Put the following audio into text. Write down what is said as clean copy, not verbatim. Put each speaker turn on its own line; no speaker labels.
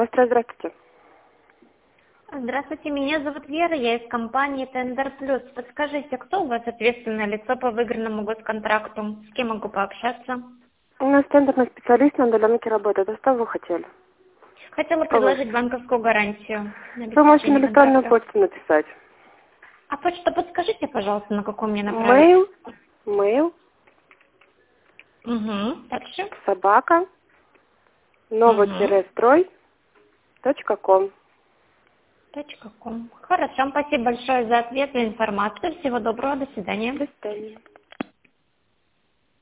Здравствуйте.
Здравствуйте, меня зовут Вера, я из компании Tender Plus. Подскажите, кто у вас ответственное лицо по выигранному госконтракту? С кем могу пообщаться?
У нас тендерный специалист на удаленке работает. А что вы хотели?
Хотела предложить банковскую гарантию на
Вы можете на
обеспечение
электронную
контракта.
почту написать.
А почту подскажите, пожалуйста, на какую мне направить?
Mail,
Угу, дальше.
собака, novo-строй.com.
.com. Хорошо, спасибо большое за ответ и информацию. Всего доброго, до свидания.
До свидания.